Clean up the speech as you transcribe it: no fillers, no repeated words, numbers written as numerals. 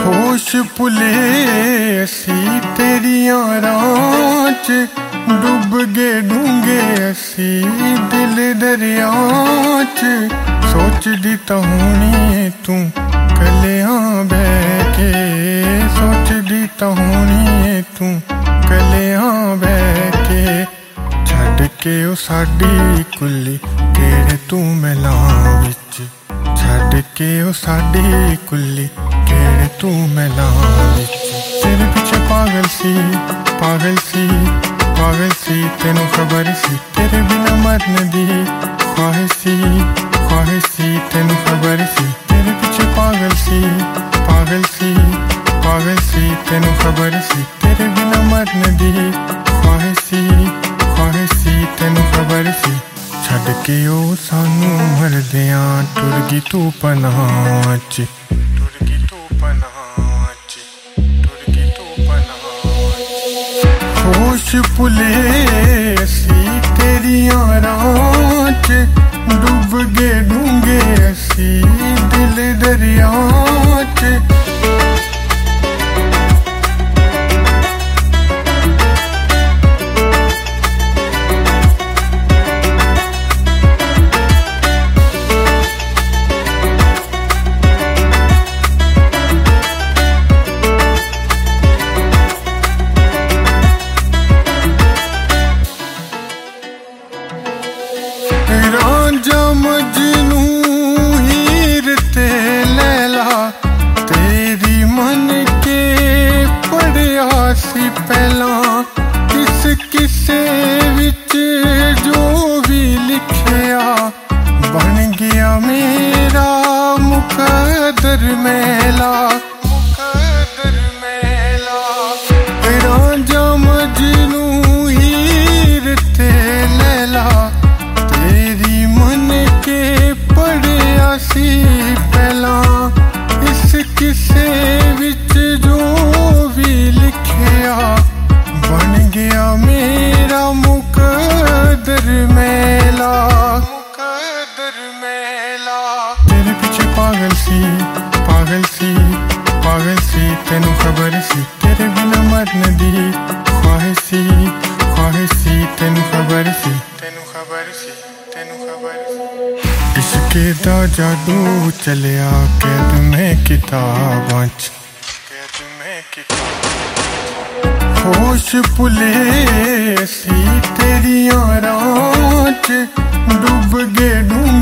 होश भुले असी तेरियां राहां च, डुब गए डूंगे असी दिल दरिया च। सोचदी तां होनी है तू कलियां बह के, सोचदी तां होनी है तू कलियां बह के। छड्ड के ओ साडी कुल्ली केड़े तू मैलां विच, छड्ड के ओ साडी कुल्ली केड़े तू मैलां विच। तेरे पीछे पागल सी पागल सी पागल सी, तेनू खबर सी तेरे बिना मरने दी ख्वाहिश सी ख्वाहिश सी, तेनू खबर सी तेरे पीछे पागल सी पागल सी पागल सी, तेनू खबर सी तेरे बिना मरने दी ख्वाहिश सी ख्वाहिश सी, तेनू खबर सी। छड्ड के ओ सानू मरदियां टुर गई तू पनाह च, टुर गई तू पनाह च, टुर गई तू पनाह च। होश भुले असी तेरियां राहां च, डुब गए डूंगे असी दिल दरिया च। रांझा मजनू हीर ते लैला, तेरी मन के पढ़िया सी पहला। किस किसे विच जो भी लिखिया बन गया मेरा मुकद्दर मैला, मुकद्दर मैला। रांझा मजनू हीर ते लैला, तेरी मन के पढ़िया सी पहला। इस किसे विच जो भी लिखिया बन गया मेरा मुकद्दर मैला, मुकद्दर मैला। तेरे पीछे पागल सी पागल सी पागल सी, तेनू खबर सी तेरे बिना मरने दी ख्वाहिश सी ख्वाहिश सी, तेनू खबर सी तेनू खबर सी तेनू खबर सी। इश्के दा जादू चलिया कैद में किताबां च, कैद में किताबां। होश भुले असी तेरियां राहां च, डुब गए डूंगे